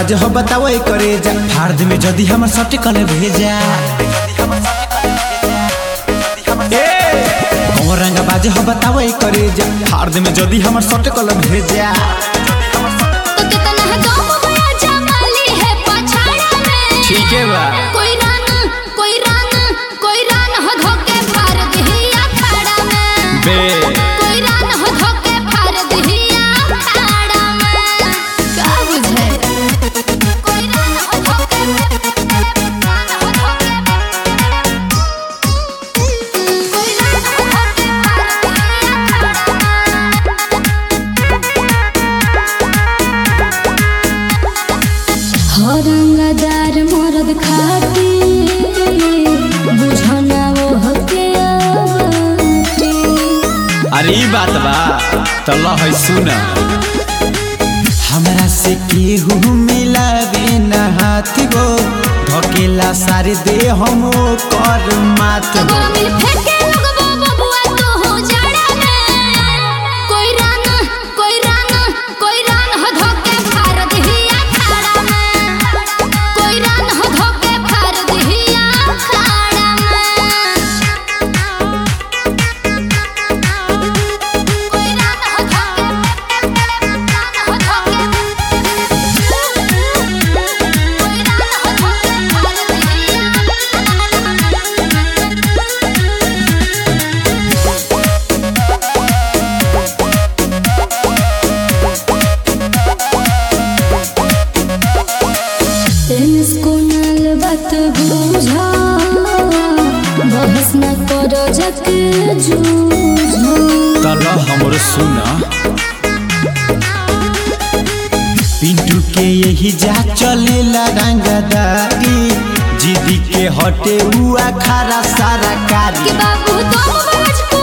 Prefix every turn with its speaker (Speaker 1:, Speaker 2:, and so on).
Speaker 1: बाज हो बताओ करे जा फार्द में जदी हमर सट कल भेजा रंग बाज हो बताओ करे जा फार्द में जदी हमर सट कल भेजा ठीक है बा
Speaker 2: कोई रान हो धोके फाड़ दिया फाड़ा में
Speaker 1: बे
Speaker 2: कोई रान हो धोके फाड़ दिया फाड़ा में का बुझे कोई रान हो धोके कोई रान हो धोके फाड़ रंगदार मर्द खाती बुझना वो हके आवती।
Speaker 1: अरे ई बात बा तल्ला है सुन हमरा से केहू मिलावे न हाथ गो धकेला सारे दे हम कर मात गो
Speaker 2: तोरा मिल फेंके लगबो बबुआ तो हो जाड़ा में कोई रान हो धोके फाड़ दिया फाड़ा में कोई रान हो धोके फाड़ दिया फाड़ा में कोई रान हो धोके कोई रान हो इसको नल बात बुझा बहस न करो जग जूझा
Speaker 1: तल्ला हमर सुन पिंटू के यही जा चलेला रंगदारी जिदी के हटे हुआ खारा सारा कारी
Speaker 2: कि बाबू तुम बाज